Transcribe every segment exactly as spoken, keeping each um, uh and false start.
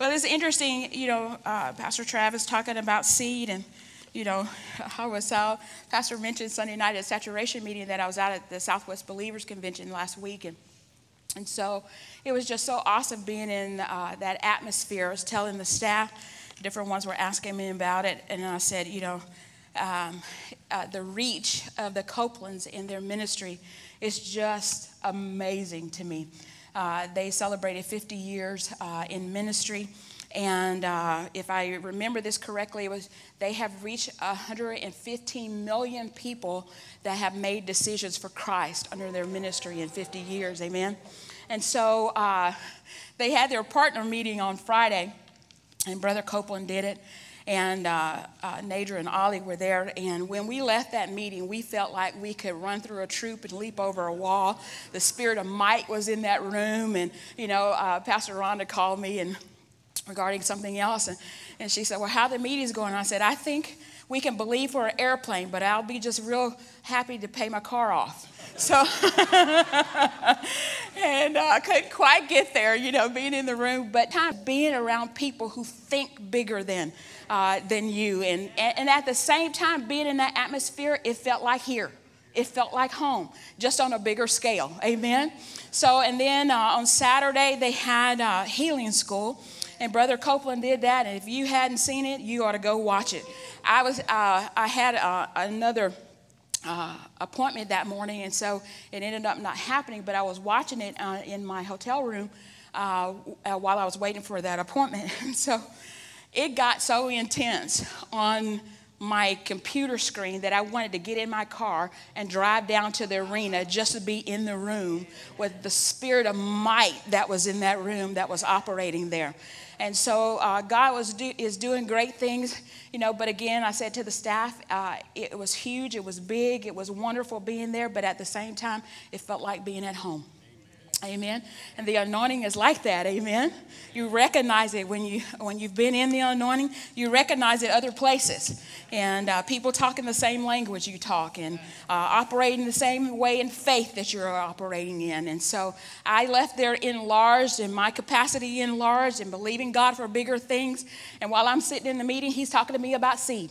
But it's interesting, you know, uh, Pastor Travis talking about seed, and, you know, I was out, Pastor mentioned Sunday night at Saturation meeting that I was out at the Southwest Believers Convention last week, and and so it was just so awesome being in uh, that atmosphere. I was telling the staff, different ones were asking me about it, and I said, you know, um, uh, the reach of the Copelands in their ministry is just amazing to me. Uh, they celebrated fifty years uh, in ministry, and uh, if I remember this correctly, it was they have reached one hundred fifteen million people that have made decisions for Christ under their ministry in fifty years. Amen. And so uh, they had their partner meeting on Friday, and Brother Copeland did it, and uh, uh, Nadra and Ollie were there. And when we left that meeting, we felt like we could run through a troop and leap over a wall. The spirit of might was in that room, and you know, uh, Pastor Rhonda called me and regarding something else, and, and she said, "Well, how the meeting's going?" I said, "I think we can believe for an airplane, but I'll be just real happy to pay my car off." So, and uh, I couldn't quite get there, you know, being in the room, but time being around people who think bigger than uh, than you, and, and at the same time being in that atmosphere, it felt like here. It felt like home, just on a bigger scale. Amen. So, and then uh, on Saturday they had uh, healing school. And Brother Copeland did that, and if you hadn't seen it, you ought to go watch it. I was, uh, I had uh, another uh, appointment that morning, and so it ended up not happening. But I was watching it uh, in my hotel room uh, while I was waiting for that appointment. And so it got so intense on my computer screen that I wanted to get in my car and drive down to the arena just to be in the room with the spirit of might that was in that room that was operating there. And so uh, God was do, is doing great things, you know, but again, I said to the staff, uh, it was huge, it was big, it was wonderful being there, but at the same time, it felt like being at home. Amen. And the anointing is like that. Amen. You recognize it when you when you've been in the anointing. You recognize it other places, and uh, people talking the same language you talk, and uh, operating the same way in faith that you're operating in. And so I left there enlarged, and my capacity enlarged, and believing God for bigger things. And while I'm sitting in the meeting, he's talking to me about seed.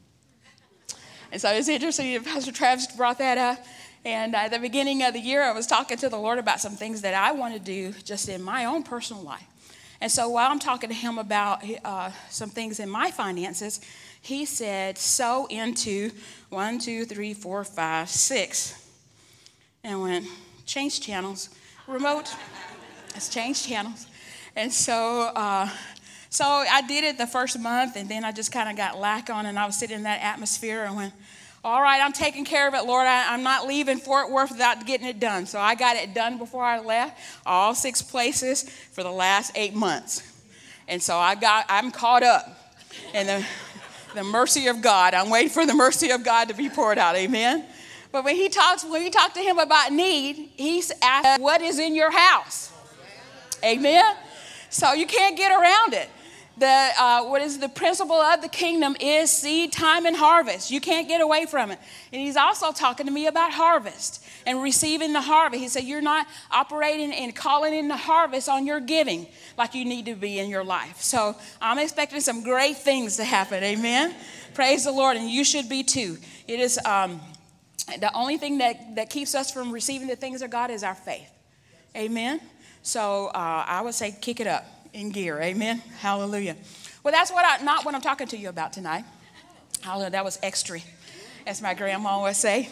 And so it's interesting that Pastor Travis brought that up. And at the beginning of the year, I was talking to the Lord about some things that I want to do just in my own personal life. And so while I'm talking to him about uh, some things in my finances, he said, sow into one, two, three, four, five, six. And I went, change channels. Remote, let's change channels. And so uh, so I did it the first month, and then I just kind of got lack on, and I was sitting in that atmosphere and went, all right, I'm taking care of it, Lord. I, I'm not leaving Fort Worth without getting it done. So I got it done before I left, all six places for the last eight months. And so I got, I'm caught up in the, the mercy of God. I'm waiting for the mercy of God to be poured out. Amen. But when he talks, when you talk to him about need, he's asked, what is in your house? Amen. So you can't get around it. The, uh, what is the principle of the kingdom is seed, time, and harvest. You can't get away from it. And he's also talking to me about harvest and receiving the harvest. He said, you're not operating and calling in the harvest on your giving like you need to be in your life. So I'm expecting some great things to happen. Amen. Praise the Lord. And you should be too. It is um, the only thing that, that keeps us from receiving the things of God is our faith. Amen. So uh, I would say kick it up in gear. Amen. Hallelujah. Well, that's what I, not what I'm talking to you about tonight. Hallelujah. That was extra, as my grandma would say.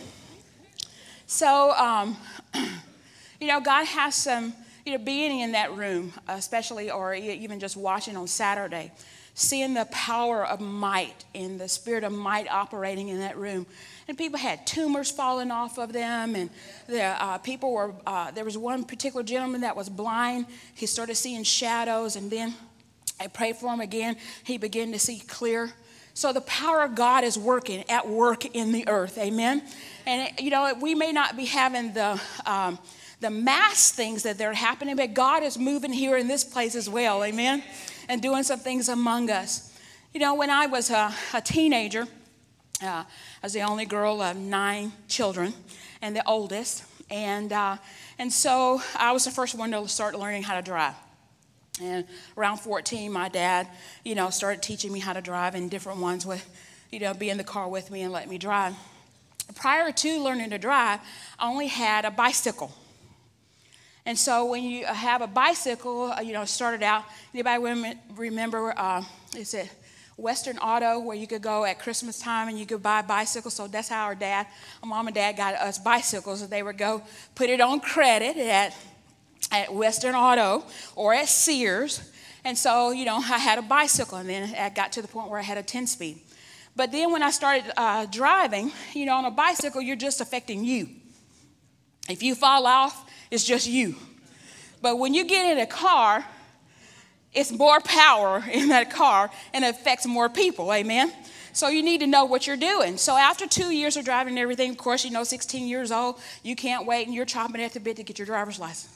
So, um, you know, God has some, you know, being in that room, especially, or even just watching on Saturday, seeing the power of might and the spirit of might operating in that room. And people had tumors falling off of them, and the uh, people were, uh, there was one particular gentleman that was blind. He started seeing shadows, and then I prayed for him again. He began to see clear. So the power of God is working, at work in the earth, amen? And, you know, we may not be having the um, the mass things that are happening, but God is moving here in this place as well, amen? And doing some things among us. You know, when I was a, a teenager, uh, I was the only girl of nine children and the oldest. And uh, and so I was the first one to start learning how to drive. And around fourteen, my dad, you know, started teaching me how to drive, and different ones would, you know, be in the car with me and let me drive. Prior to learning to drive, I only had a bicycle. And so when you have a bicycle, you know, started out, anybody remember, uh, is it Western Auto, where you could go at Christmas time and you could buy bicycles? So that's how our dad, our mom and dad got us bicycles. They would go put it on credit at, at Western Auto or at Sears. And so, you know, I had a bicycle, and then I got to the point where I had a ten-speed. But then when I started uh, driving, you know, on a bicycle, you're just affecting you. If you fall off, it's just you. But when you get in a car, it's more power in that car, and it affects more people, amen? So you need to know what you're doing. So after two years of driving and everything, of course, you know, sixteen years old, you can't wait, and you're chomping at the bit to get your driver's license.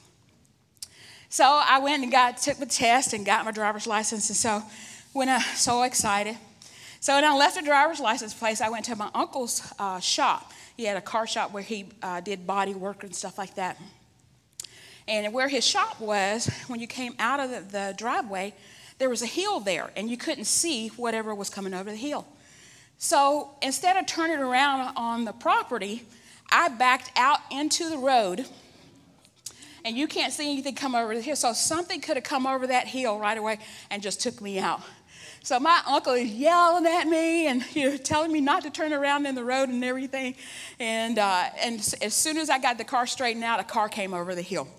So I went and got took the test and got my driver's license, and so when I so excited. So when I left the driver's license place, I went to my uncle's uh, shop. He had a car shop where he uh, did body work and stuff like that. And where his shop was, when you came out of the, the driveway, there was a hill there, and you couldn't see whatever was coming over the hill. So instead of turning around on the property, I backed out into the road, and you can't see anything come over the hill. So something could have come over that hill right away and just took me out. So my uncle is yelling at me and, you know, telling me not to turn around in the road and everything. And, uh, and as soon as I got the car straightened out, a car came over the hill.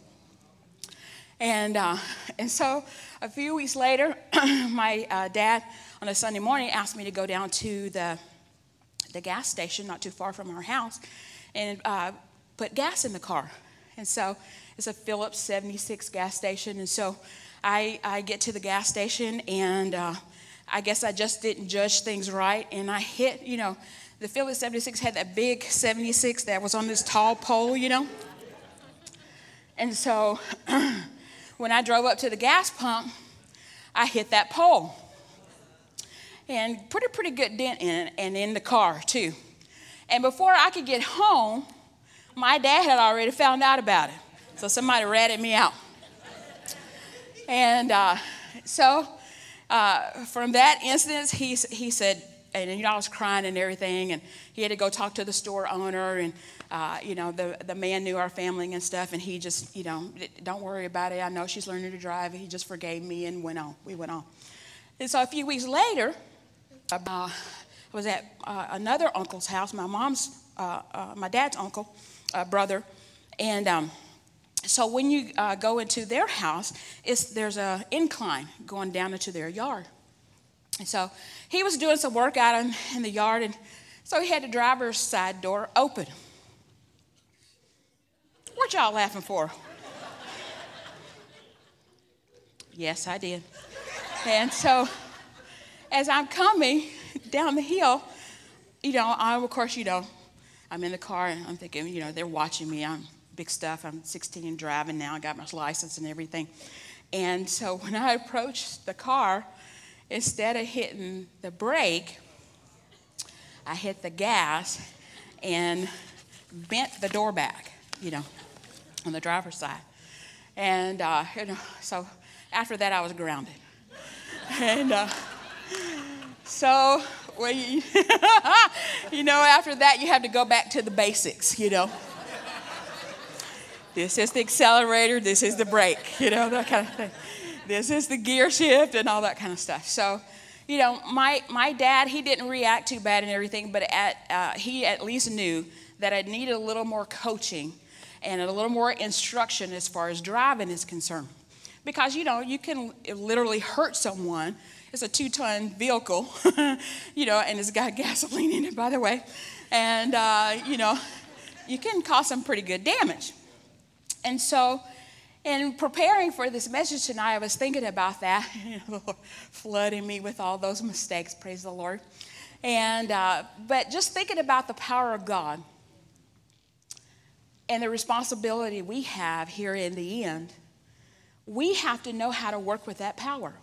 And uh, and so a few weeks later, my uh, dad on a Sunday morning asked me to go down to the the gas station not too far from our house and uh, put gas in the car. And so it's a Phillips seventy-six gas station. And so I, I get to the gas station, and uh, I guess I just didn't judge things right. And I hit, you know, the Phillips seventy-six had that big seventy-six that was on this tall pole, you know. And so when I drove up to the gas pump, I hit that pole. And put a pretty good dent in it, and in the car too. And before I could get home, my dad had already found out about it. So somebody ratted me out. And uh, so uh, from that instance, he, he said, and you know, I was crying and everything, and he had to go talk to the store owner, and uh, you know, the, the man knew our family and stuff, and he just, you know, don't worry about it. I know she's learning to drive. He just forgave me and went on. We went on. And so a few weeks later, uh, I was at uh, another uncle's house, my mom's, uh, uh, my dad's uncle, uh, brother, and um, so when you uh, go into their house, it's, there's an incline going down into their yard. And so he was doing some work out in, in the yard, and so he had the driver's side door open. What y'all laughing for? Yes, I did. And so as I'm coming down the hill, you know, I, of course, you know, I'm in the car, and I'm thinking, you know, they're watching me. I'm big stuff. I'm sixteen driving now. I got my license and everything. And so when I approached the car, instead of hitting the brake, I hit the gas and bent the door back, you know, on the driver's side. And, uh, you know, so after that, I was grounded. And uh, so, well, you, you know, after that, you have to go back to the basics, you know. This is the accelerator, this is the brake, you know, that kind of thing. This is the gear shift and all that kind of stuff. So, you know, my my dad, he didn't react too bad and everything, but at, uh, he at least knew that I needed a little more coaching and a little more instruction as far as driving is concerned. Because, you know, you can literally hurt someone. It's a two-ton vehicle, you know, and it's got gasoline in it, by the way. And, uh, you know, you can cause some pretty good damage. And so, in preparing for this message tonight, I was thinking about that, you know, flooding me with all those mistakes, praise the Lord. And, uh, but just thinking about the power of God and the responsibility we have here in the end, we have to know how to work with that power.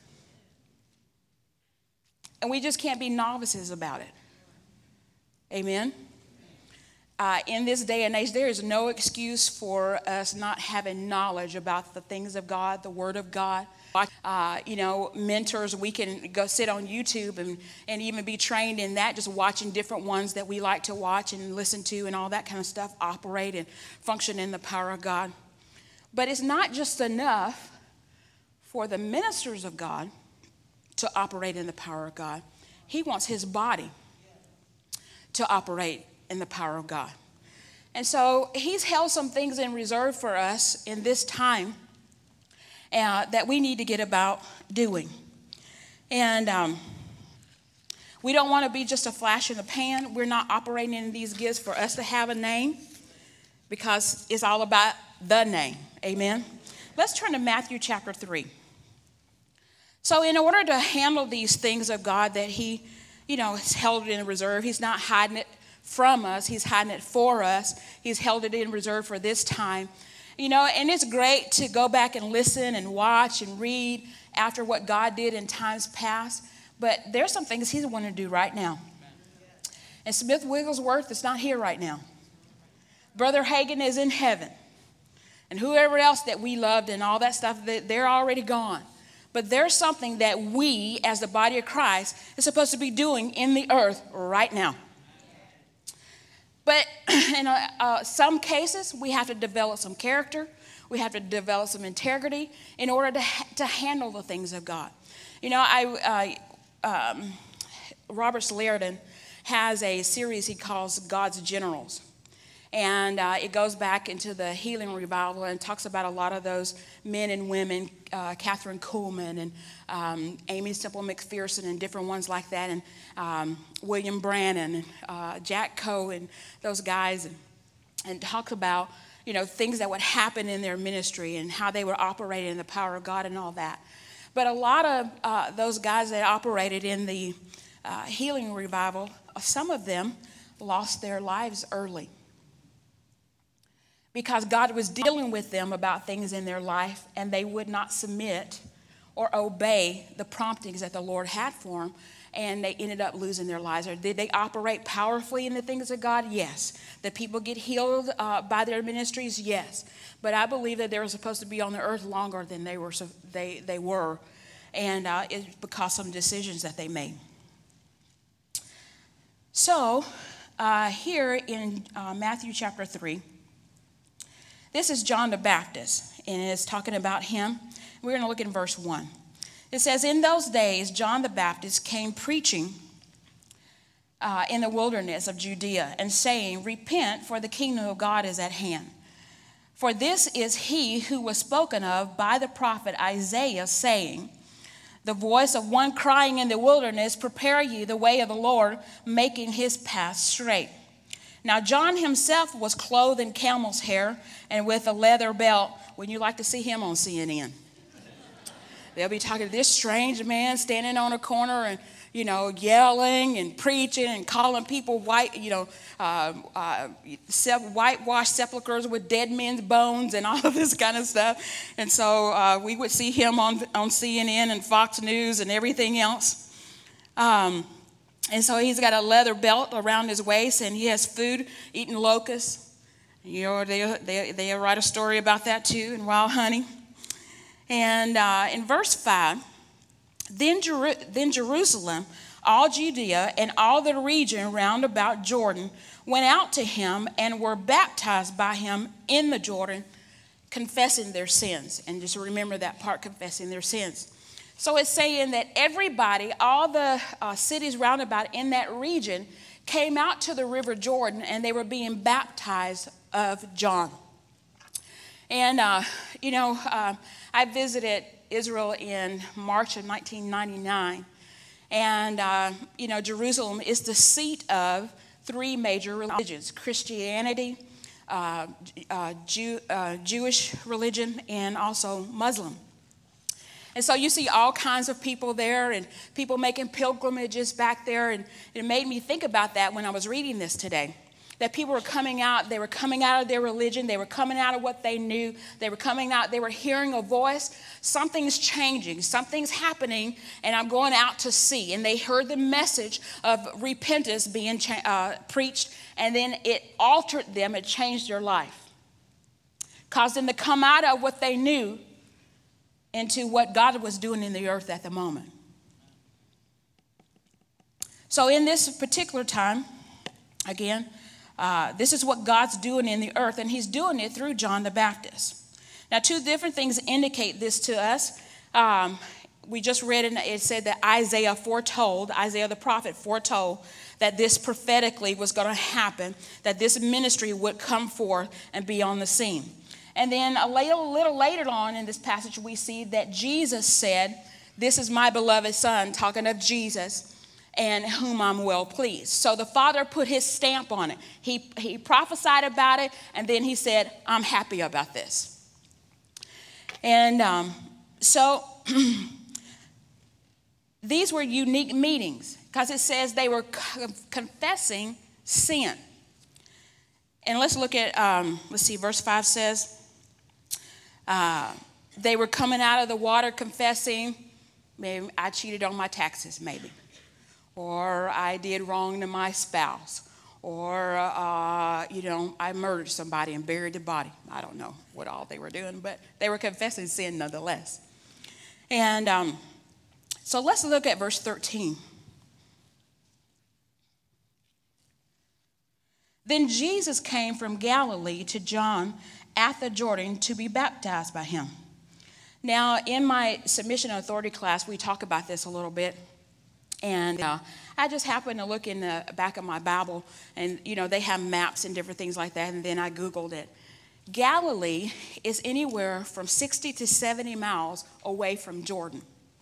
And we just can't be novices about it. Amen? Uh, in this day and age, there is no excuse for us not having knowledge about the things of God, the Word of God. Uh, you know, mentors, we can go sit on YouTube and, and even be trained in that, just watching different ones that we like to watch and listen to and all that kind of stuff, operate and function in the power of God. But it's not just enough for the ministers of God to operate in the power of God. He wants his body to operate in the power of God. And so he's held some things in reserve for us in this time uh, that we need to get about doing. And um, we don't want to be just a flash in the pan. We're not operating in these gifts for us to have a name, because it's all about the name. Amen. Let's turn to Matthew chapter three. So in order to handle these things of God that he, you know, has held it in reserve, he's not hiding it from us. He's hiding it for us. He's held it in reserve for this time. You know, and it's great to go back and listen and watch and read after what God did in times past. But there's some things he's wanting to do right now. And Smith Wigglesworth is not here right now. Brother Hagin is in heaven. And whoever else that we loved and all that stuff, they're already gone. But there's something that we, as the body of Christ, is supposed to be doing in the earth right now. But in uh, uh, some cases, we have to develop some character. We have to develop some integrity in order to ha- to handle the things of God. You know, I, I um, Robert Slaridan has a series he calls God's Generals. And uh, it goes back into the healing revival and talks about a lot of those men and women, uh, Catherine Kuhlman and um, Amy Semple McPherson and different ones like that, and um, William Brannon and uh, Jack Coe and those guys, and, and talk about, you know, things that would happen in their ministry and how they would operate in the power of God and all that. But a lot of uh, those guys that operated in the uh, healing revival, some of them lost their lives early, because God was dealing with them about things in their life, and they would not submit or obey the promptings that the Lord had for them, and they ended up losing their lives. Or did they operate powerfully in the things of God? Yes. Did people get healed uh, by their ministries? Yes. But I believe that they were supposed to be on the earth longer than they were, they, they were and uh, it's because of some decisions that they made. So uh, here in uh, Matthew chapter three, this is John the Baptist, and it's talking about him. We're going to look in verse one. It says, "In those days, John the Baptist came preaching uh, in the wilderness of Judea and saying, 'Repent, for the kingdom of God is at hand.' For this is he who was spoken of by the prophet Isaiah, saying, 'The voice of one crying in the wilderness, prepare ye the way of the Lord, making his path straight.' Now John himself was clothed in camel's hair and with a leather belt." Wouldn't you like to see him on C N N? They'll be talking to this strange man standing on a corner and, you know, yelling and preaching and calling people white, you know, uh, uh, whitewashed sepulchres with dead men's bones and all of this kind of stuff. And so uh, we would see him on, on C N N and Fox News and everything else. Um, And so he's got a leather belt around his waist, and he has food, eating locusts. You know, they they they write a story about that too, and wild honey. And uh, in verse five, then, Jer- then Jerusalem, all Judea, and all the region round about Jordan went out to him and were baptized by him in the Jordan, confessing their sins. And just remember that part, confessing their sins. So it's saying that everybody, all the uh, cities round about in that region, came out to the river Jordan, and they were being baptized of John. And, uh, you know, uh, I visited Israel in March of nineteen ninety-nine. And, uh, you know, Jerusalem is the seat of three major religions: Christianity, uh, uh, Jew, uh, Jewish religion, and also Muslim. And so you see all kinds of people there and people making pilgrimages back there. And it made me think about that when I was reading this today, that people were coming out. They were coming out of their religion. They were coming out of what they knew. They were coming out. They were hearing a voice. Something's changing. Something's happening, and I'm going out to see. And they heard the message of repentance being cha- uh, preached, and then it altered them. It changed their life, caused them to come out of what they knew into what God was doing in the earth at the moment. So in this particular time, again, uh, this is what God's doing in the earth, and he's doing it through John the Baptist. Now, two different things indicate this to us. Um, we just read it, it said that Isaiah foretold, Isaiah the prophet foretold that this prophetically was going to happen, that this ministry would come forth and be on the scene. And then a little, little later on in this passage, we see that Jesus said, "This is my beloved son," talking of Jesus, "and whom I'm well pleased." So the Father put his stamp on it. He, he prophesied about it, and then he said, "I'm happy about this." And um, so these were unique meetings because it says they were co- confessing sin. And let's look at, um, let's see, verse five says, uh, they were coming out of the water confessing, maybe I cheated on my taxes, maybe. Or I did wrong to my spouse. Or, uh, you know, I murdered somebody and buried the body. I don't know what all they were doing, but they were confessing sin nonetheless. And um, so let's look at verse thirteen. Then Jesus came from Galilee to John at the Jordan to be baptized by him. Now, in my submission and authority class, we talk about this a little bit. And uh, I just happened to look in the back of my Bible, and, you know, they have maps and different things like that, and then I Googled it. Galilee is anywhere from sixty to seventy miles away from Jordan.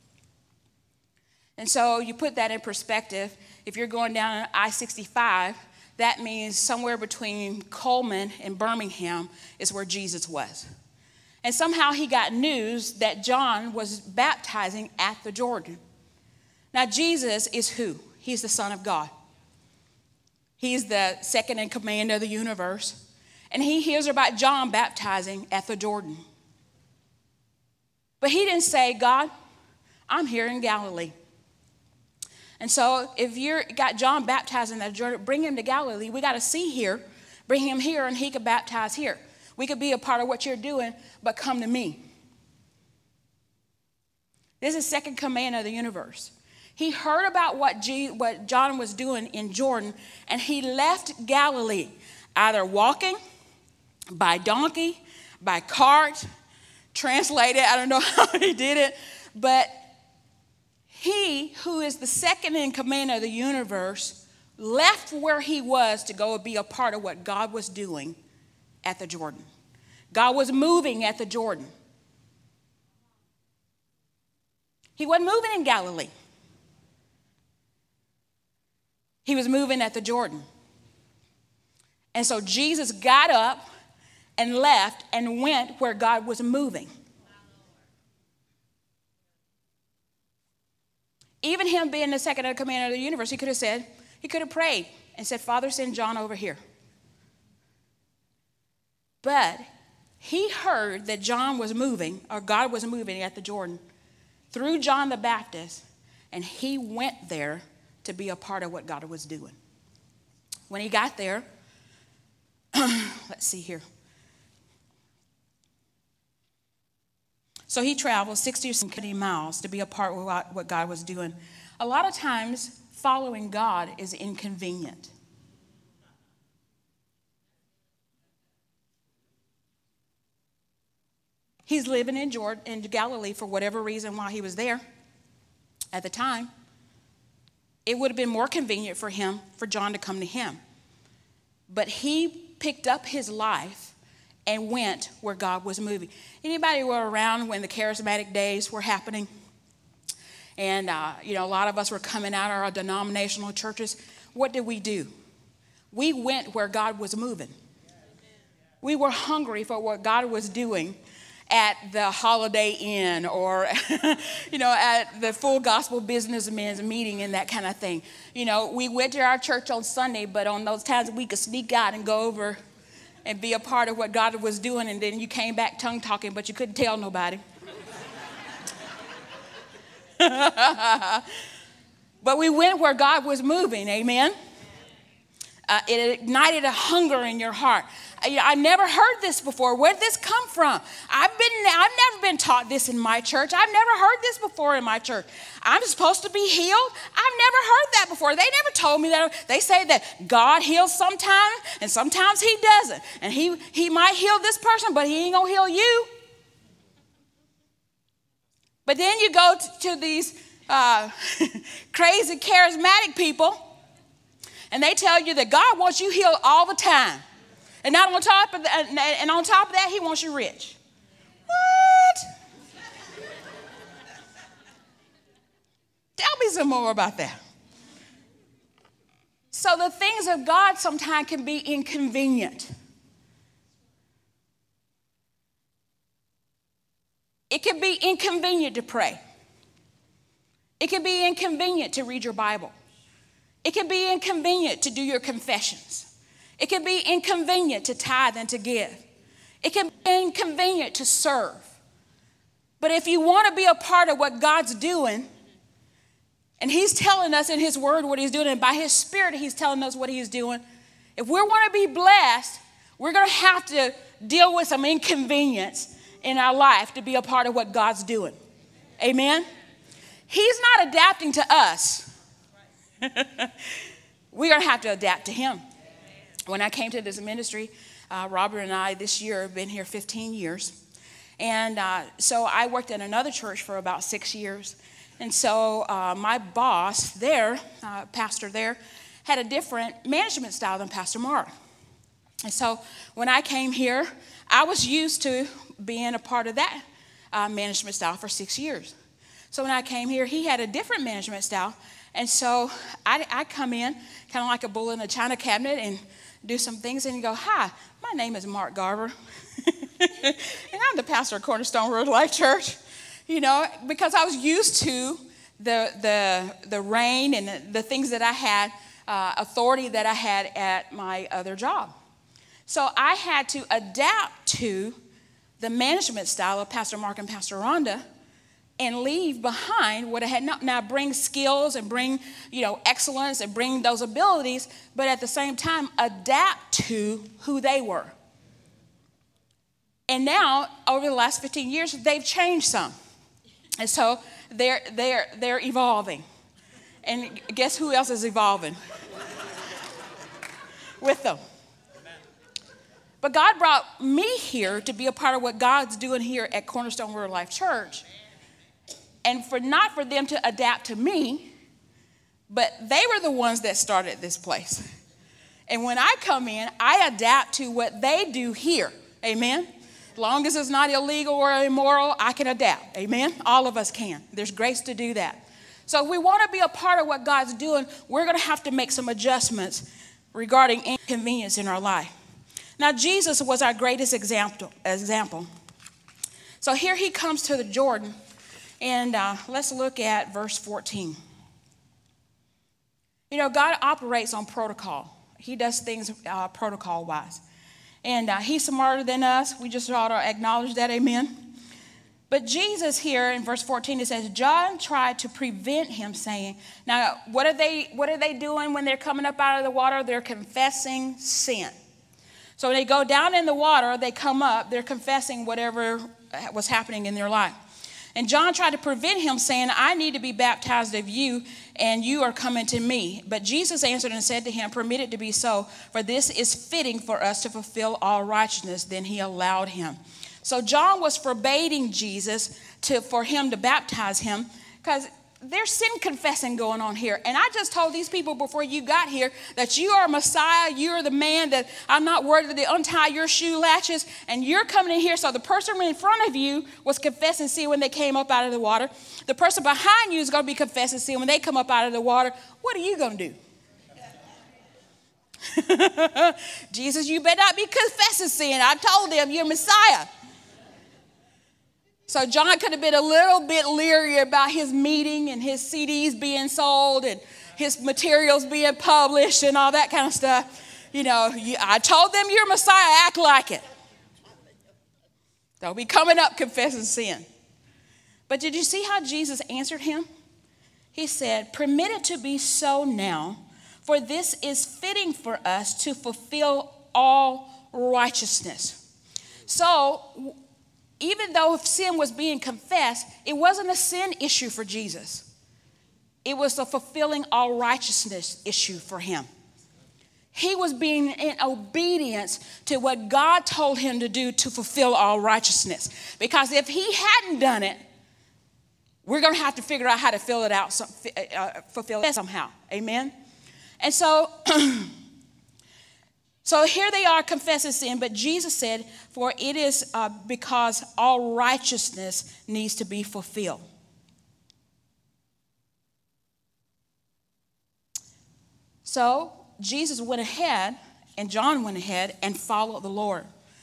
And so you put that in perspective. If you're going down I sixty-five, that means somewhere between Coleman and Birmingham is where Jesus was. And somehow he got news that John was baptizing at the Jordan. Now, Jesus is who? He's the Son of God. He's the second in command of the universe. And he hears about John baptizing at the Jordan. But he didn't say, "God, I'm here in Galilee. And so if you got John baptizing at Jordan, bring him to Galilee. We got to see here. Bring him here and he could baptize here. We could be a part of what you're doing, but come to me." This is second command of the universe. He heard about what, G, what John was doing in Jordan, and he left Galilee, either walking, by donkey, by cart, translated. I don't know how he did it, but he, who is the second in command of the universe, left where he was to go be a part of what God was doing at the Jordan. God was moving at the Jordan. He wasn't moving in Galilee. He was moving at the Jordan. And so Jesus got up and left and went where God was moving. Even him being the second in command of the universe, he could have said, he could have prayed and said, "Father, send John over here." But he heard that John was moving, or God was moving at the Jordan through John the Baptist, and he went there to be a part of what God was doing. When he got there, let's see here. So he traveled sixty or seventy miles to be a part of what God was doing. A lot of times, following God is inconvenient. He's living in Jordan, in Galilee for whatever reason while he was there at the time. It would have been more convenient for him, for John to come to him. But he picked up his life and went where God was moving. Anybody were around when the charismatic days were happening? And, uh, you know, a lot of us were coming out of our denominational churches. What did we do? We went where God was moving. We were hungry for what God was doing at the Holiday Inn or, you know, at the Full Gospel Businessmen's meeting and that kind of thing. You know, we went to our church on Sunday, but on those times we could sneak out and go over and be a part of what God was doing, and then you came back tongue-talking, but you couldn't tell nobody. But we went where God was moving, amen? Uh, it ignited a hunger in your heart. I, I never heard this before. Where did this come from? I've been, I've never been taught this in my church. I've never heard this before in my church. I'm supposed to be healed? I've never heard that before. They never told me that. They say that God heals sometimes and sometimes he doesn't. And he, he might heal this person, but he ain't gonna heal you. But then you go to, to these uh, crazy charismatic people, and they tell you that God wants you healed all the time. And not on top of that, and on top of that, he wants you rich. What? Tell me some more about that. So the things of God sometimes can be inconvenient. It can be inconvenient to pray. It can be inconvenient to read your Bible. It can be inconvenient to do your confessions. It can be inconvenient to tithe and to give. It can be inconvenient to serve. But if you want to be a part of what God's doing, and he's telling us in his word what he's doing, and by his spirit he's telling us what he's doing, if we want to be blessed, we're going to have to deal with some inconvenience in our life to be a part of what God's doing. Amen? He's not adapting to us. We're going to have to adapt to him. When I came to this ministry, uh, Robert and I this year have been here fifteen years. And uh, so I worked at another church for about six years. And so uh, my boss there, uh, pastor there, had a different management style than Pastor Mark. And so when I came here, I was used to being a part of that uh, management style for six years. So when I came here, he had a different management style. And so I, I come in kind of like a bull in a china cabinet and do some things and go, hi, my name is Mark Garber. And I'm the pastor of Cornerstone Road Life Church. You know, because I was used to the the the reign and the, the things that I had, uh, authority that I had at my other job. So I had to adapt to the management style of Pastor Mark and Pastor Rhonda and leave behind what I had not. Now bring skills and bring, you know, excellence and bring those abilities, but at the same time adapt to who they were. And now, over the last fifteen years, they've changed some. And so they're, they're, they're evolving. And guess who else is evolving? With them. But God brought me here to be a part of what God's doing here at Cornerstone Word Life Church. And for not for them to adapt to me, but they were the ones that started this place. And when I come in, I adapt to what they do here. Amen? As long as it's not illegal or immoral, I can adapt. Amen? All of us can. There's grace to do that. So if we want to be a part of what God's doing, we're going to have to make some adjustments regarding inconvenience in our life. Now, Jesus was our greatest example. example. So here he comes to the Jordan, and uh, let's look at verse fourteen. You know, God operates on protocol. He does things uh, protocol-wise. And uh, he's smarter than us. We just ought to acknowledge that, amen? But Jesus here in verse fourteen, it says, John tried to prevent him, saying, now, what are they, what are they doing when they're coming up out of the water? They're confessing sin. So when they go down in the water, they come up, they're confessing whatever was happening in their life. And John tried to prevent him, saying, I need to be baptized of you, and you are coming to me. But Jesus answered and said to him, permit it to be so, for this is fitting for us to fulfill all righteousness. Then he allowed him. So John was forbidding Jesus to, for him to baptize him, because there's sin confessing going on here. And I just told these people before you got here that you are Messiah. You are the man that I'm not worthy to untie your shoe latches. And you're coming in here. So the person in front of you was confessing sin when they came up out of the water. The person behind you is going to be confessing sin when they come up out of the water. What are you going to do? Jesus, you better not be confessing sin. I told them you're Messiah. So John could have been a little bit leery about his meeting and his C Ds being sold and his materials being published and all that kind of stuff. You know, I told them you're Messiah, act like it. They'll be coming up confessing sin. But did you see how Jesus answered him? He said, permit it to be so now, for this is fitting for us to fulfill all righteousness. So even though sin was being confessed, it wasn't a sin issue for Jesus. It was a fulfilling all righteousness issue for him. He was being in obedience to what God told him to do to fulfill all righteousness. Because if he hadn't done it, we're going to have to figure out how to fill it out, some, uh, fulfill it somehow. Amen? And so, so here they are confessing sin, but Jesus said, for it is uh, because all righteousness needs to be fulfilled. So Jesus went ahead, and John went ahead and followed the Lord.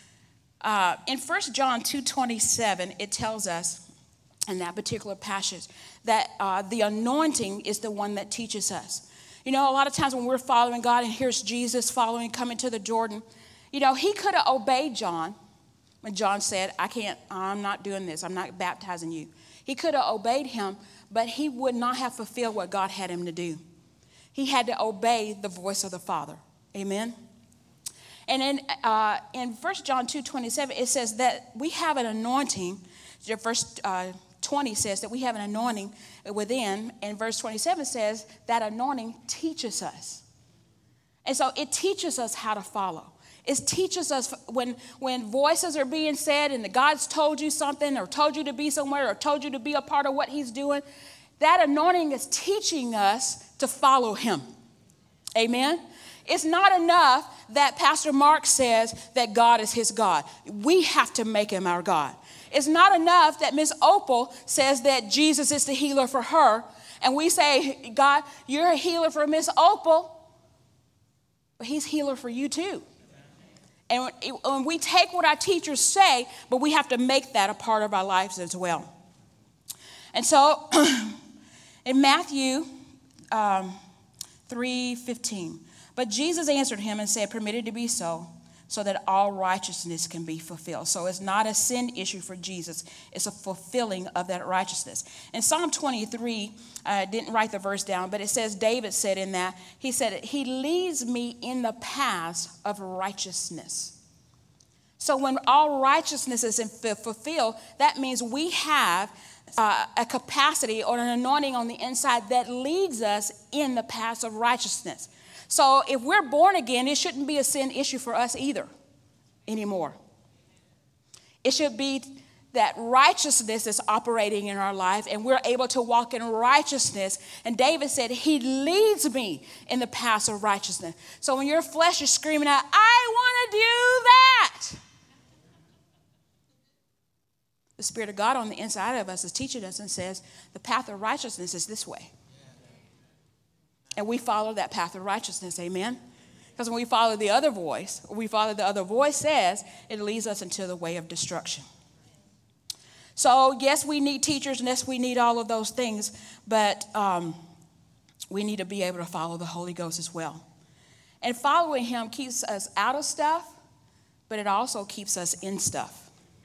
Uh, in First John two twenty-seven, it tells us in that particular passage that uh, the anointing is the one that teaches us. You know, a lot of times when we're following God, and here's Jesus following, coming to the Jordan, you know, he could have obeyed John when John said, I can't, I'm not doing this, I'm not baptizing you. He could have obeyed him, but he would not have fulfilled what God had him to do. He had to obey the voice of the Father. Amen? And in, uh, in First John two twenty-seven, it says that we have an anointing. Verse uh, twenty says that we have an anointing within. And verse twenty-seven says that anointing teaches us. And so it teaches us how to follow. It teaches us when, when voices are being said and the God's told you something or told you to be somewhere or told you to be a part of what he's doing. That anointing is teaching us to follow him. Amen? It's not enough that Pastor Mark says that God is his God. We have to make him our God. It's not enough that Miss Opal says that Jesus is the healer for her. And we say, God, you're a healer for Miss Opal, but he's healer for you too. And when we take what our teachers say, but we have to make that a part of our lives as well. And so in Matthew um, three fifteen, but Jesus answered him and said, permitted to be so, so that all righteousness can be fulfilled. So it's not a sin issue for Jesus. It's a fulfilling of that righteousness. In Psalm twenty-three, I didn't write the verse down, but it says, David said in that, he said, he leads me in the paths of righteousness. So when all righteousness is fulfilled, that means we have Uh, a capacity or an anointing on the inside that leads us in the paths of righteousness. So if we're born again, it shouldn't be a sin issue for us either anymore. It should be that righteousness is operating in our life and we're able to walk in righteousness. And David said, he leads me in the paths of righteousness. So when your flesh is screaming out, I want to do that, the Spirit of God on the inside of us is teaching us and says, the path of righteousness is this way. And we follow that path of righteousness, amen? Because when we follow the other voice, or we follow the other voice says, it leads us into the way of destruction. So, yes, we need teachers, and yes, we need all of those things, but um, we need to be able to follow the Holy Ghost as well. And following him keeps us out of stuff, but it also keeps us in stuff.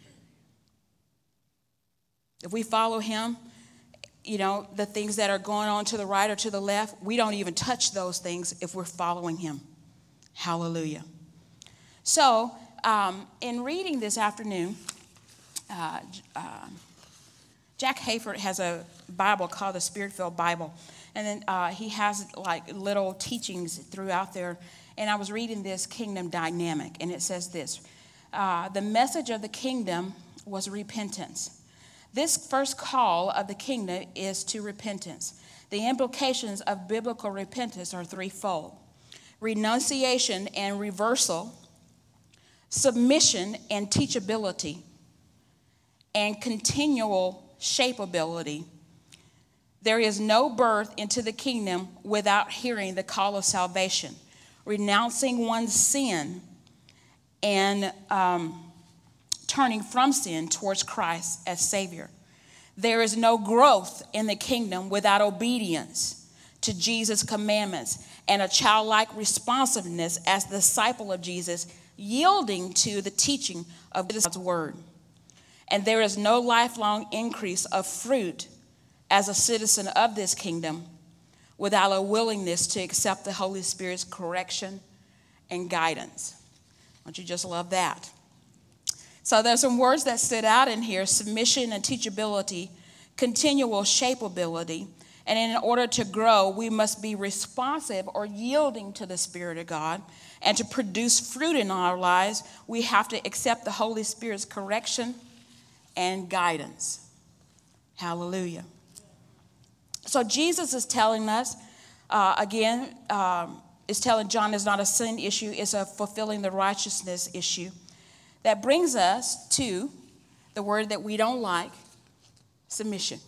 If we follow him, you know, the things that are going on to the right or to the left, we don't even touch those things if we're following him. Hallelujah. So, um, in reading this afternoon, uh, uh, Jack Hayford has a Bible called the Spirit-Filled Bible. And then uh, he has like little teachings throughout there. And I was reading this Kingdom Dynamic, and it says this. Uh, the message of the kingdom was repentance. This first call of the kingdom is to repentance. The implications of biblical repentance are threefold: renunciation and reversal, submission and teachability, and continual shapeability. There is no birth into the kingdom without hearing the call of salvation, renouncing one's sin, and um, turning from sin towards Christ as Savior. There is no growth in the kingdom without obedience to Jesus' commandments and a childlike responsiveness as the disciple of Jesus, yielding to the teaching of God's word. And there is no lifelong increase of fruit as a citizen of this kingdom without a willingness to accept the Holy Spirit's correction and guidance. Don't you just love that? So there's some words that stood out in here: submission and teachability, continual shapeability. And in order to grow, we must be responsive or yielding to the Spirit of God. And to produce fruit in our lives, we have to accept the Holy Spirit's correction and guidance. Hallelujah. So Jesus is telling us, uh, again, um, is telling John it's not a sin issue, it's a fulfilling the righteousness issue. That brings us to the word that we don't like, submission.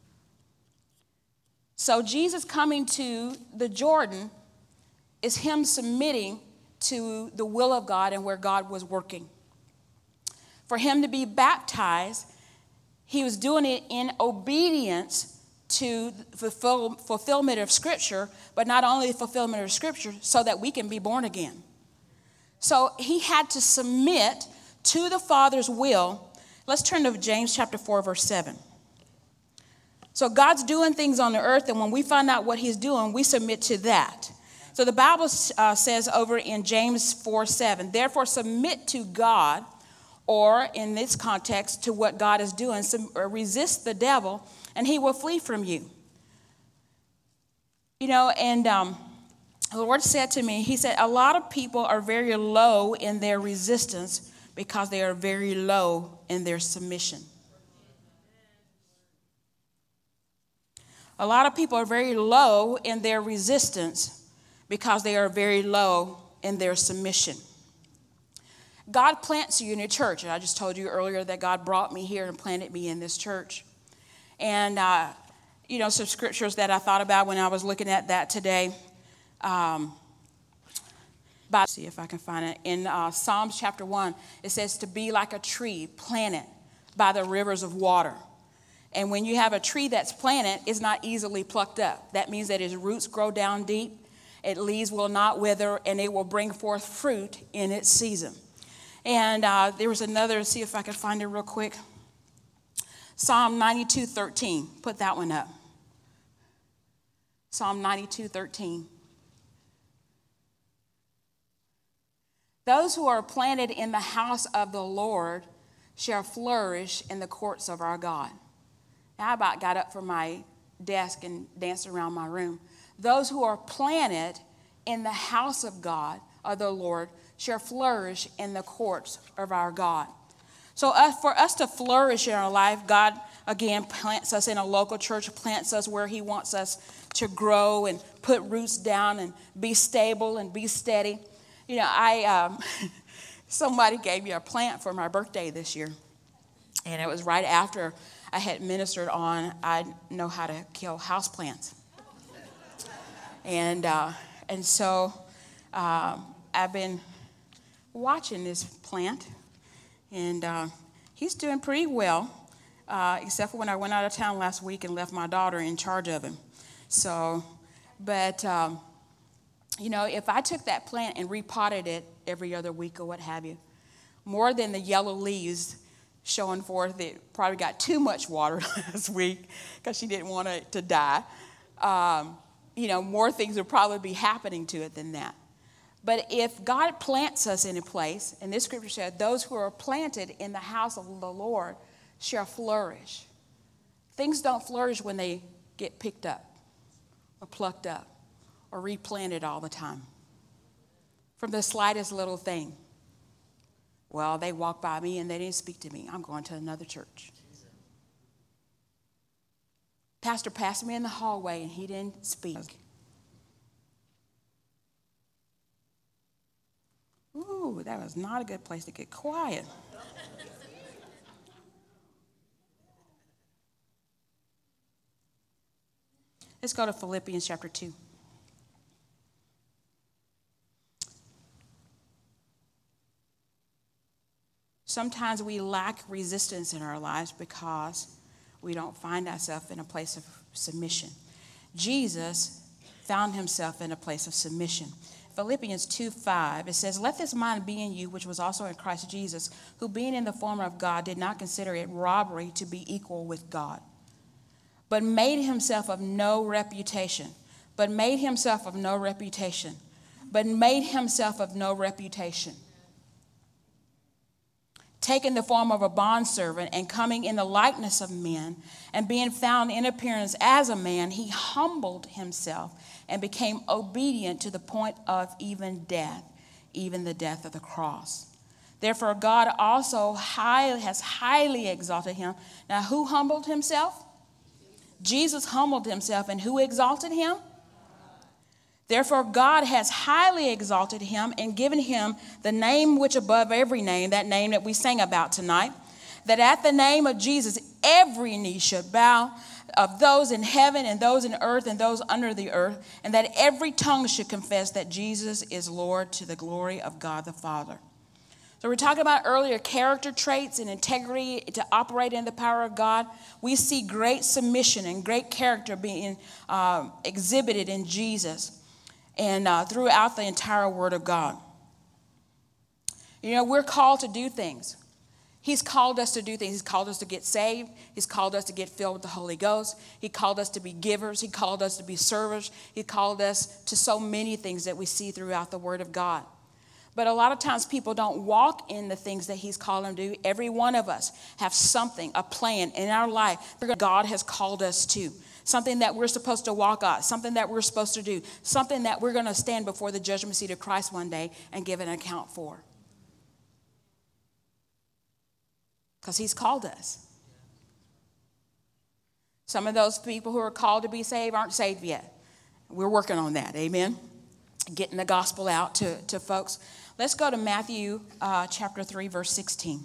So Jesus coming to the Jordan is him submitting to the will of God and where God was working. For him to be baptized, he was doing it in obedience to the fulfillment of Scripture, but not only the fulfillment of Scripture, so that we can be born again. So he had to submit to the Father's will. Let's turn to James chapter four, verse seven. So God's doing things on the earth, and when we find out what he's doing, we submit to that. So the Bible uh, says over in James four seven, therefore submit to God, or in this context, to what God is doing. Some, resist the devil, and he will flee from you. You know, and um, the Lord said to me, he said, a lot of people are very low in their resistance because they are very low in their submission. A lot of people are very low in their resistance because they are very low in their submission. God plants you in a church. And I just told you earlier that God brought me here and planted me in this church. And, uh, you know, some scriptures that I thought about when I was looking at that today. Um, but see if I can find it. In uh, Psalms chapter one, it says to be like a tree planted by the rivers of water. And when you have a tree that's planted, it's not easily plucked up. That means that its roots grow down deep, its leaves will not wither, and it will bring forth fruit in its season. And uh, there was another, see if I can find it real quick. Psalm ninety-two thirteen. Put that one up. Psalm ninety-two thirteen. Those who are planted in the house of the Lord shall flourish in the courts of our God. I about got up from my desk and danced around my room. Those who are planted in the house of God, of the Lord, shall flourish in the courts of our God. So uh, for us to flourish in our life, God, again, plants us in a local church, plants us where he wants us to grow and put roots down and be stable and be steady. You know, I um, somebody gave me a plant for my birthday this year, and it was right after I had ministered on I know how to kill houseplants. And uh, and so um, I've been watching this plant, and uh, he's doing pretty well, uh, except for when I went out of town last week and left my daughter in charge of him. So, but, um, you know, if I took that plant and repotted it every other week or what have you, more than the yellow leaves showing forth, it probably got too much water last week because she didn't want it to die. Um, you know, more things would probably be happening to it than that. But if God plants us in a place, and this scripture said, those who are planted in the house of the Lord shall flourish. Things don't flourish when they get picked up or plucked up or replanted all the time. From the slightest little thing. Well, they walked by me and they didn't speak to me. I'm going to another church. Pastor passed me in the hallway and he didn't speak. Ooh, that was not a good place to get quiet. Let's go to Philippians chapter two. Sometimes we lack resistance in our lives because we don't find ourselves in a place of submission. Jesus found himself in a place of submission. Philippians two five, it says, let this mind be in you, which was also in Christ Jesus, who being in the form of God did not consider it robbery to be equal with God, but made himself of no reputation, but made himself of no reputation, but made himself of no reputation. taking the form of a bondservant and coming in the likeness of men, and being found in appearance as a man, he humbled himself and became obedient to the point of even death, even the death of the cross. Therefore, God also highly, has highly exalted him. Now, who humbled himself? Jesus humbled himself, and who exalted him? Therefore, God has highly exalted him and given him the name which above every name, that name that we sang about tonight, that at the name of Jesus, every knee should bow, of those in heaven and those in earth and those under the earth, and that every tongue should confess that Jesus is Lord, to the glory of God the Father. So we're talking about earlier character traits and integrity to operate in the power of God. We see great submission and great character being uh, exhibited in Jesus and uh, throughout the entire Word of God. You know, we're called to do things. He's called us to do things. He's called us to get saved. He's called us to get filled with the Holy Ghost. He called us to be givers. He called us to be servers. He called us to so many things that we see throughout the Word of God. But a lot of times people don't walk in the things that he's called them to do. Every one of us have something, a plan in our life that God has called us to. Something that we're supposed to walk on, something that we're supposed to do, something that we're going to stand before the judgment seat of Christ one day and give an account for. Because he's called us. Some of those people who are called to be saved aren't saved yet. We're working on that, amen? Getting the gospel out to, to folks. Let's go to Matthew uh, chapter three, verse sixteen.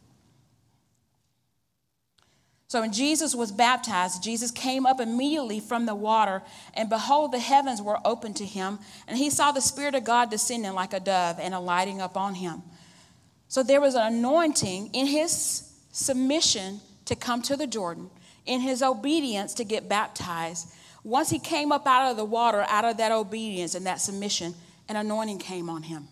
So when Jesus was baptized, Jesus came up immediately from the water, and behold, the heavens were opened to him, and he saw the Spirit of God descending like a dove and alighting upon him. So there was an anointing in his submission to come to the Jordan, in his obedience to get baptized. Once he came up out of the water, out of that obedience and that submission, an anointing came on him.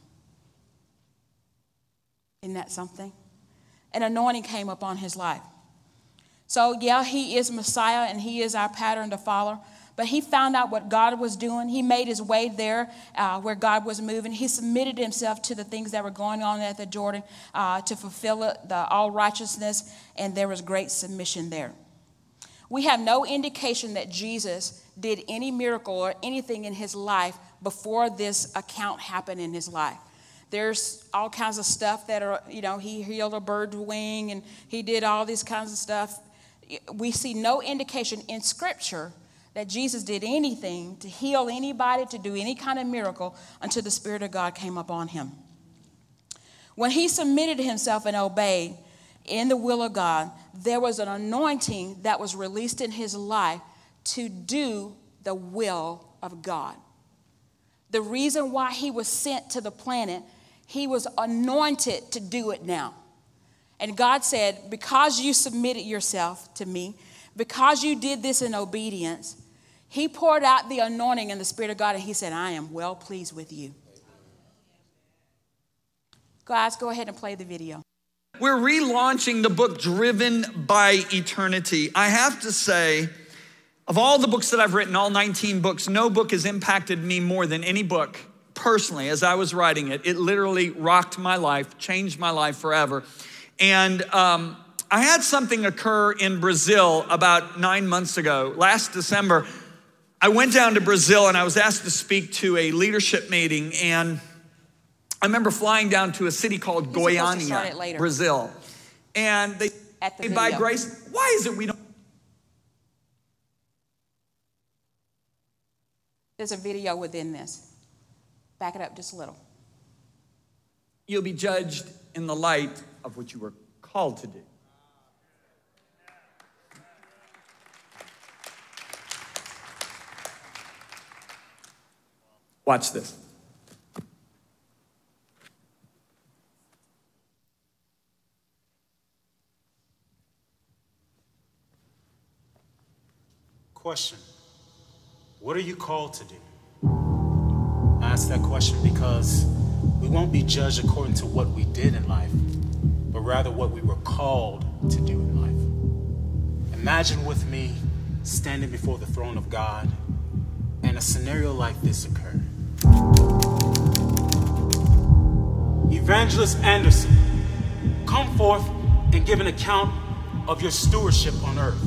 Isn't that something? An anointing came upon his life. So, yeah, he is Messiah and he is our pattern to follow. But he found out what God was doing. He made his way there uh, where God was moving. He submitted himself to the things that were going on at the Jordan uh, to fulfill it, the all righteousness, and there was great submission there. We have no indication that Jesus did any miracle or anything in his life before this account happened in his life. There's all kinds of stuff that are, you know, he healed a bird's wing and he did all these kinds of stuff. We see no indication in Scripture that Jesus did anything to heal anybody, to do any kind of miracle until the Spirit of God came upon him. When he submitted himself and obeyed in the will of God, there was an anointing that was released in his life to do the will of God. The reason why he was sent to the planet, he was anointed to do it now. And God said, because you submitted yourself to me, because you did this in obedience, he poured out the anointing and the Spirit of God, and he said, I am well pleased with you. Guys, go ahead and play the video. We're relaunching the book Driven by Eternity. I have to say, of all the books that I've written, all nineteen books, no book has impacted me more than any book personally as I was writing it. It literally rocked my life, changed my life forever. And um, I had something occur in Brazil about nine months ago. Last December, I went down to Brazil and I was asked to speak to a leadership meeting. And I remember flying down to a city called Goiânia, Brazil. And they said, by grace, why is it we don't? There's a video within this. Back it up just a little. You'll be judged in the light of what you were called to do. Watch this. Question. What are you called to do? I ask that question because we won't be judged according to what we did in life, but rather what we were called to do in life. Imagine with me standing before the throne of God and a scenario like this occurred. Evangelist Anderson, come forth and give an account of your stewardship on earth.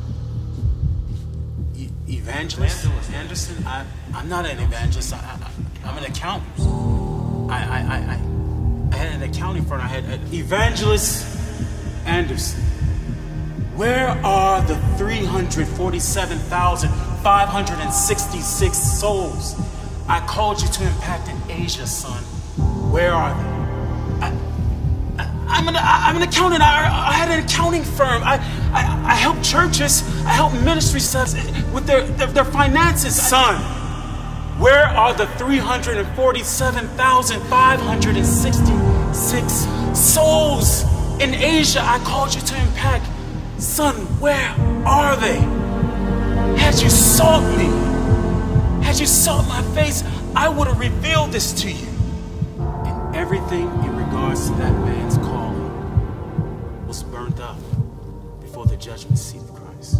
E- evangelist? Anderson? I, I'm not an evangelist. I, I, I'm an accountant. I, I, I, I, I had an accounting firm. I had an evangelist Anderson. Where are the three hundred forty-seven thousand five hundred sixty-six souls I called you to impact in Asia, son? Where are they? I, I, I'm, an, I'm an accountant. I, I had an accounting firm. I, I, I help churches. I help ministry subs with their, their, their finances. Son, where are the three hundred forty-seven thousand five hundred sixty-six souls in Asia I called you to impact? Son, where are they? Had you sought me, had you sought my face, I would have revealed this to you. And everything in regards to that man's calling was burnt up before the judgment seat of Christ.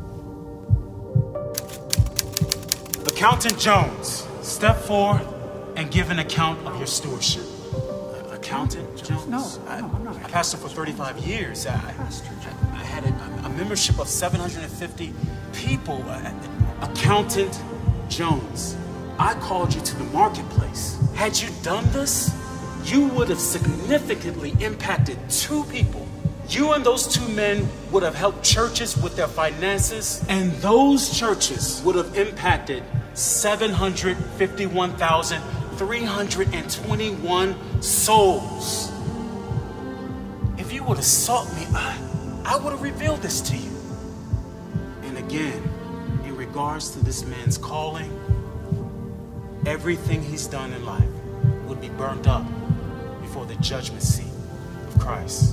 Accountant Jones, step forward and give an account of your stewardship. Uh, Accountant Jones? No, I, no, I'm not. I pastored for thirty-five years. I, I had a, a membership of seven hundred fifty people. Uh, Accountant Jones, I called you to the marketplace. Had you done this, you would have significantly impacted two people. You and those two men would have helped churches with their finances, and those churches would have impacted seven hundred fifty-one thousand three hundred twenty-one souls. If you would have sought me, I, I would have revealed this to you. And again, in regards to this man's calling, everything he's done in life would be burnt up before the judgment seat of Christ.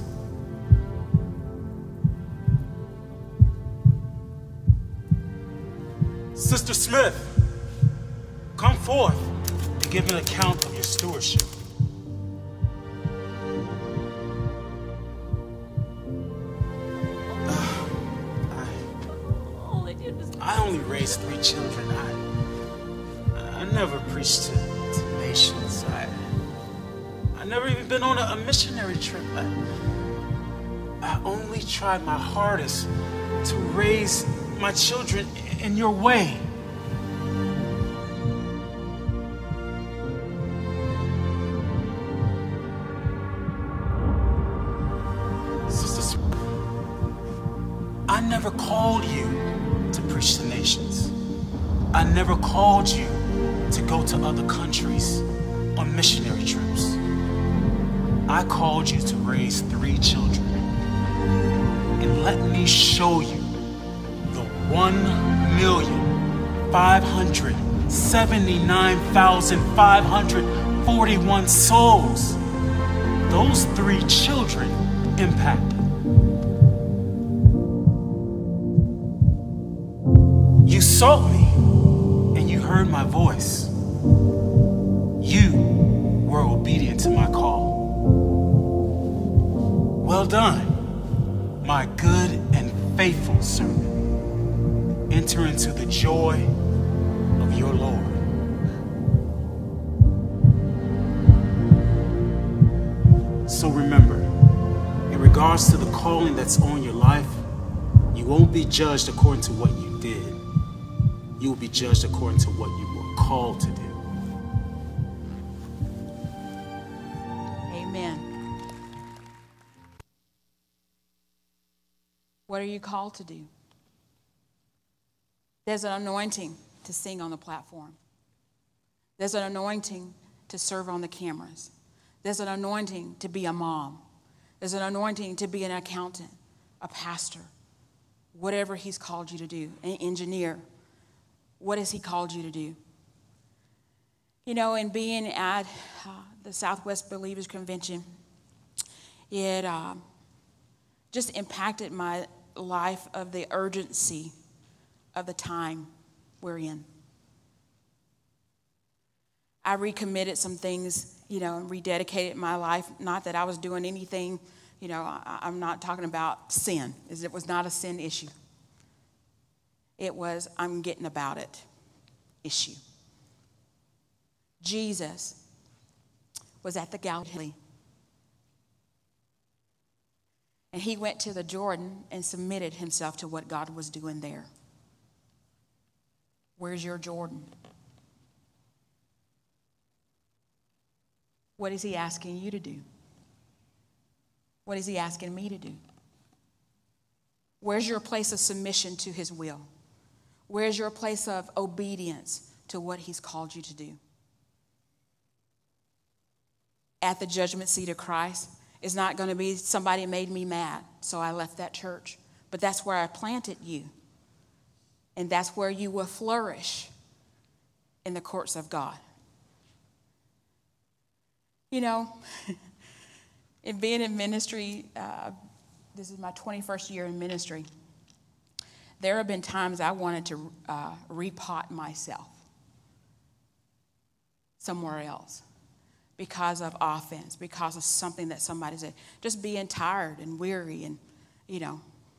Sister Smith, come forth and give an account of your stewardship. Uh, I, I only raised three children. I, I never preached to, to nations. I, I never even been on a, a missionary trip. I, I only tried my hardest to raise my children in your way. Sister Smith, I never called you to preach to nations. I never called you to go to other countries on missionary trips. I called you to raise three children. And let me show you one million five hundred seventy-nine thousand five hundred forty-one souls those three children impacted. You sought me and you heard my voice. You were obedient to my call. Well done, my good and faithful servant. Enter into the joy of your Lord. So remember, in regards to the calling that's on your life, you won't be judged according to what you did. You will be judged according to what you were called to do. Amen. What are you called to do? There's an anointing to sing on the platform. There's an anointing to serve on the cameras. There's an anointing to be a mom. There's an anointing to be an accountant, a pastor, whatever he's called you to do, an engineer. What has he called you to do? You know, in being at uh, the Southwest Believers Convention, it uh, just impacted my life of the urgency of the time we're in. I recommitted some things, you know, and rededicated my life. Not that I was doing anything, you know, I, I'm not talking about sin. It was not a sin issue. It was, I'm getting about it issue. Jesus was at the Galilee. And he went to the Jordan and submitted himself to what God was doing there. Where's your Jordan? What is he asking you to do? What is he asking me to do? Where's your place of submission to his will? Where's your place of obedience to what he's called you to do? At the judgment seat of Christ is not going to be somebody made me mad, so I left that church. But that's where I planted you. And that's where you will flourish in the courts of God. You know, in being in ministry, uh, this is my twenty-first year in ministry. There have been times I wanted to uh, repot myself somewhere else because of offense, because of something that somebody said. Just being tired and weary and, you know,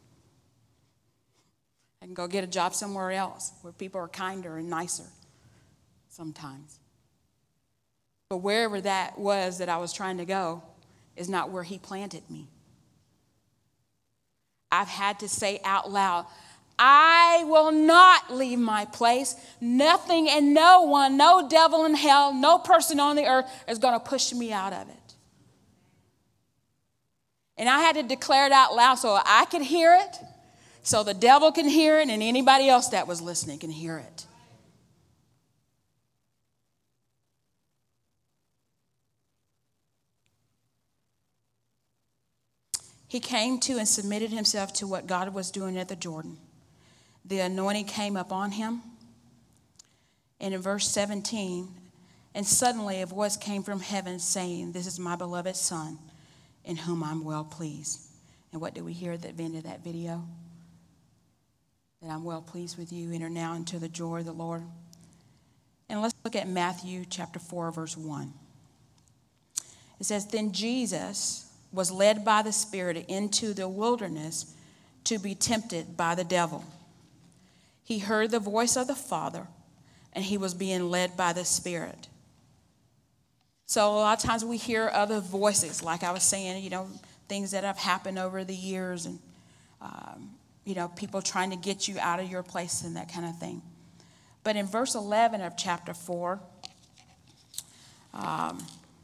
I can go get a job somewhere else where people are kinder and nicer sometimes. But wherever that was that I was trying to go is not where he planted me. I've had to say out loud, I will not leave my place. Nothing and no one, no devil in hell, no person on the earth is going to push me out of it. And I had to declare it out loud so I could hear it, so the devil can hear it, and anybody else that was listening can hear it. He came to and submitted himself to what God was doing at the Jordan. The anointing came upon him. And in verse seventeen, and suddenly a voice came from heaven saying, this is my beloved Son, in whom I'm well pleased. And what did we hear at the end of that video? That I'm well pleased with you. Enter now into the joy of the Lord. And let's look at Matthew chapter four, verse one. It says, then Jesus was led by the Spirit into the wilderness to be tempted by the devil. He heard the voice of the Father, and he was being led by the Spirit. So a lot of times we hear other voices, like I was saying, you know, things that have happened over the years, and, um, you know, people trying to get you out of your place and that kind of thing. But in verse eleven of chapter four, um,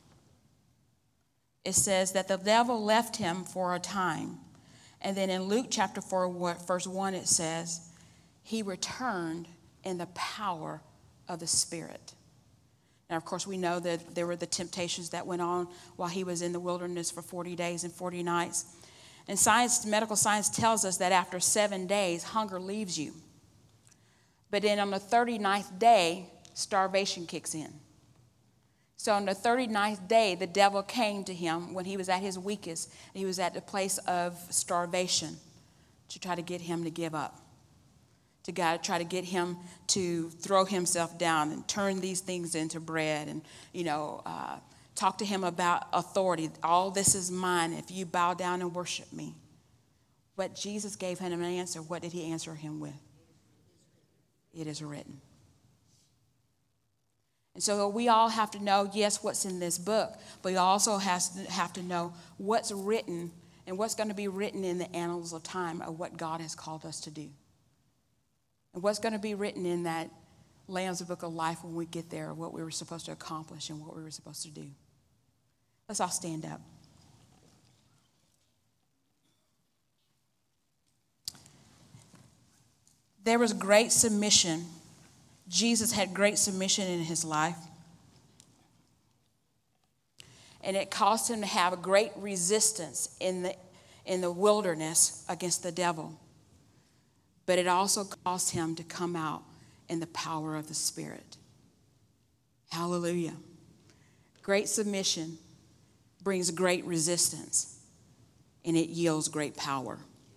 it says that the devil left him for a time. And then in Luke chapter four, verse one, it says, he returned in the power of the Spirit. Now, of course, we know that there were the temptations that went on while he was in the wilderness for forty days and forty nights. And science, medical science tells us that after seven days, hunger leaves you. But then on the thirty-ninth day, starvation kicks in. So on the thirty-ninth day, the devil came to him when he was at his weakest. He was at the place of starvation to try to get him to give up, to God, try to get him to throw himself down and turn these things into bread and, you know, uh, talk to him about authority. All this is mine if you bow down and worship me. But Jesus gave him an answer. What did he answer him with? It is written. And so we all have to know, yes, what's in this book, but we also has to have to know what's written and what's going to be written in the annals of time of what God has called us to do. And what's going to be written in that Lamb's Book of Life when we get there, what we were supposed to accomplish and what we were supposed to do. Let's all stand up. There was great submission. Jesus had great submission in his life. And it caused him to have a great resistance in the, in the wilderness against the devil. But it also caused him to come out in the power of the Spirit. Hallelujah. Great submission brings great resistance, and it yields great power.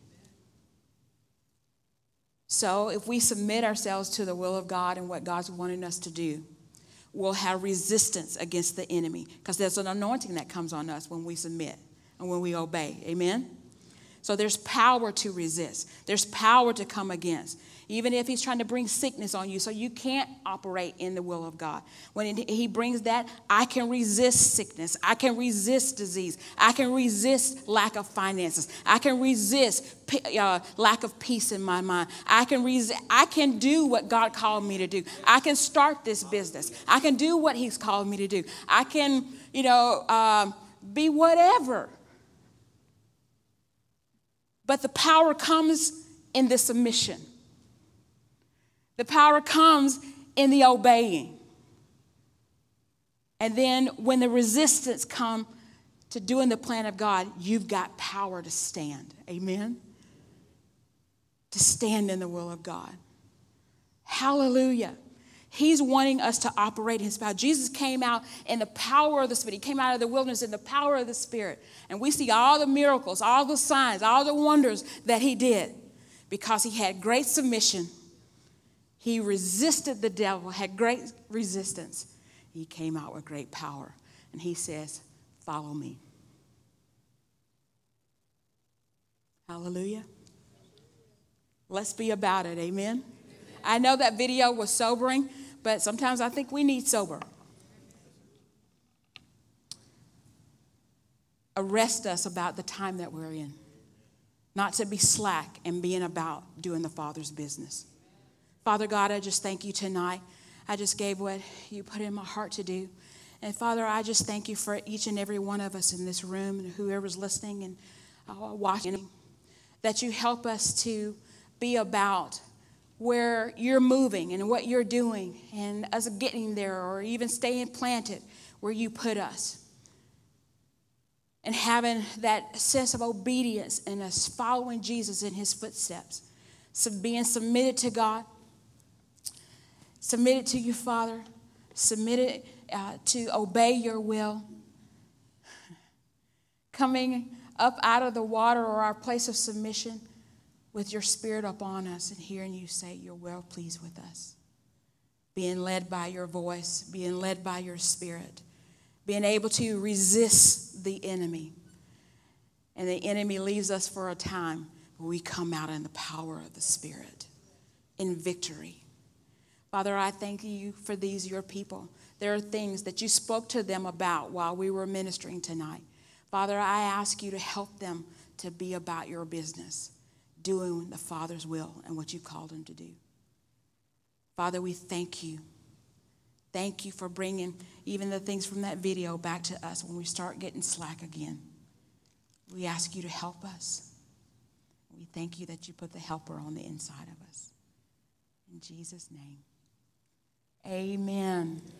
So if we submit ourselves to the will of God and what God's wanting us to do, we'll have resistance against the enemy, because there's an anointing that comes on us when we submit and when we obey. Amen? So there's power to resist. There's power to come against. Even if he's trying to bring sickness on you, so you can't operate in the will of God. When he brings that, I can resist sickness. I can resist disease. I can resist lack of finances. I can resist uh, lack of peace in my mind. I can resist. I can do what God called me to do. I can start this business. I can do what he's called me to do. I can, you know, um, be whatever. But the power comes in the submission. The power comes in the obeying. And then when the resistance comes to doing the plan of God, you've got power to stand. Amen? To stand in the will of God. Hallelujah. He's wanting us to operate in his power. Jesus came out in the power of the Spirit. He came out of the wilderness in the power of the Spirit. And we see all the miracles, all the signs, all the wonders that he did because he had great submission. He resisted the devil, had great resistance. He came out with great power. And he says, follow me. Hallelujah. Let's be about it. Amen. I know that video was sobering, but sometimes I think we need sober. Arrest us about the time that we're in. Not to be slack and being about doing the Father's business. Father God, I just thank you tonight. I just gave what you put in my heart to do. And Father, I just thank you for each and every one of us in this room and whoever's listening and uh, watching, that you help us to be about where you're moving and what you're doing and us getting there or even staying planted where you put us. And having that sense of obedience and us following Jesus in his footsteps. So being submitted to God, submitted to you, Father, submitted uh, to obey your will. Coming up out of the water or our place of submission with your Spirit upon us and hearing you say you're well pleased with us. Being led by your voice, being led by your Spirit, being able to resist the enemy. And the enemy leaves us for a time, but we come out in the power of the Spirit, in victory. Father, I thank you for these, your people. There are things that you spoke to them about while we were ministering tonight. Father, I ask you to help them to be about your business, doing the Father's will and what you called them to do. Father, we thank you. Thank you for bringing even the things from that video back to us when we start getting slack again. We ask you to help us. We thank you that you put the helper on the inside of us. In Jesus' name, amen.